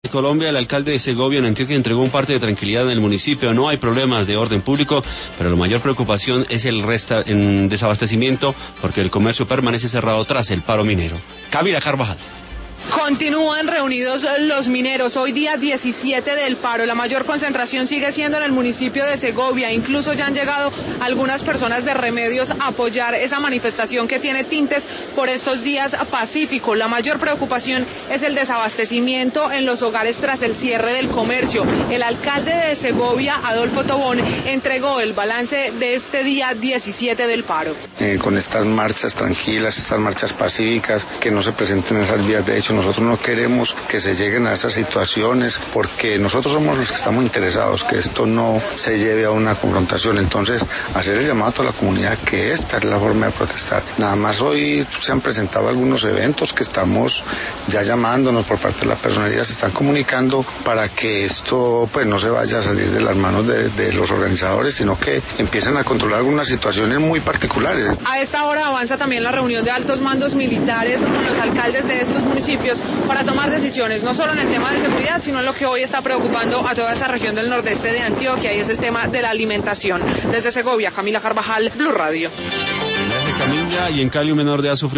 Colombia, el alcalde de Segovia en Antioquia entregó un parte de tranquilidad en el municipio. No hay problemas de orden público, pero la mayor preocupación es el desabastecimiento porque el comercio permanece cerrado tras el paro minero. Camila Carvajal. Continúan reunidos los mineros, hoy día 17 del paro. La mayor concentración sigue siendo en el municipio de Segovia. Incluso ya han llegado algunas personas de Remedios a apoyar esa manifestación que tiene tintes por estos días pacíficos. La mayor preocupación es el desabastecimiento en los hogares tras el cierre del comercio. El alcalde de Segovia, Adolfo Tobón, entregó el balance de este día 17 del paro. Con estas marchas tranquilas, estas marchas pacíficas, que no se presenten esas vías de hecho. Nosotros no queremos que se lleguen a esas situaciones porque nosotros somos los que estamos interesados, que esto no se lleve a una confrontación. Entonces, hacer el llamado a toda la comunidad que esta es la forma de protestar. Nada más hoy se han presentado algunos eventos que estamos ya llamándonos por parte de la personalidad, se están comunicando para que esto pues no se vaya a salir de las manos de los organizadores, sino que empiecen a controlar algunas situaciones muy particulares. A esta hora avanza también la reunión de altos mandos militares con los alcaldes de estos municipios para tomar decisiones, no solo en el tema de seguridad, sino en lo que hoy está preocupando a toda esa región del nordeste de Antioquia, y es el tema de la alimentación. Desde Segovia, Camila Carvajal, Blue Radio. Camila, y en Cali un menor de edad sufrió